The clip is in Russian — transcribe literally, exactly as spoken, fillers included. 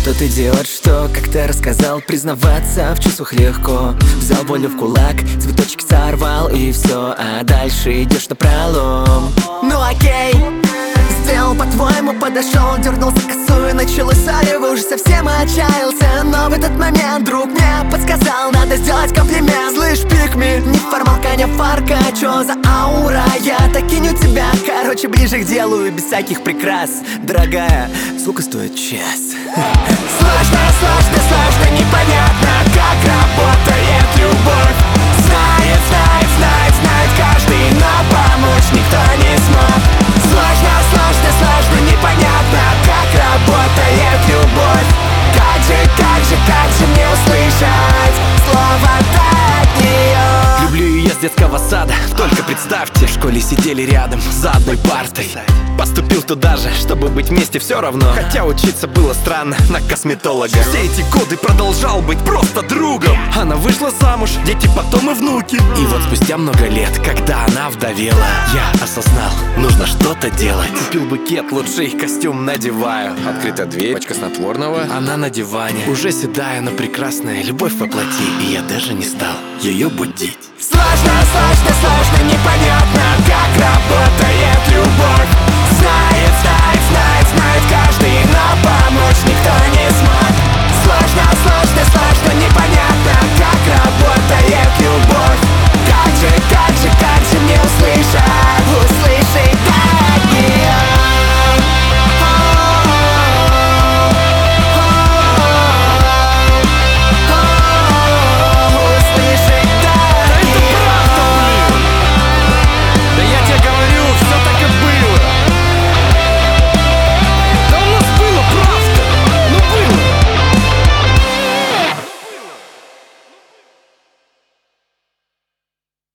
Что-то ты делаешь, что, как ты рассказал, признаваться в чувствах легко. Взял волю в кулак, цветочки сорвал и все, а дальше идешь напролом. Ну окей, сделал по-твоему, подошел, дернулся косую, началось зарево, уже совсем отчаялся. Но в этот момент друг мне подсказал, надо сделать комплимент. Слышь, пикми, не формалка, не фарка, чё за аура? Я так киню тебя, короче, ближе к делу и без всяких прикрас. Дорогая, сколько стоит час? Сложно, сложно, сложно, непонятно, как работает любовь. Знает, знает, знает, знает каждый, но помочь никто не смог. Сложно, сложно, сложно, непонятно, как работает любовь. Как же, как же, как же мне услышать слово от нее? Люблю ее с детского сада, только представьте, в школе сидели рядом, за одной партой. Поступил туда же, чтобы быть вместе все равно, хотя учиться было странно на косметолога. Все эти годы продолжал быть просто другом. Она вышла замуж, дети, потом и внуки. И вот спустя много лет, когда она вдовела, я осознал, нужно что-то делать. Купил букет, лучший костюм надеваю. Открыта дверь, пачка снотворного. Она на диване, уже седая, но прекрасная, любовь воплоти. И я даже не стал ее будить. Сложно, сложно, сложно, непонятно, как работает любовь. Знает, знает, знает, знает каждый, но помочь никто не смог. Сложно, сложно, сложно, непонятно.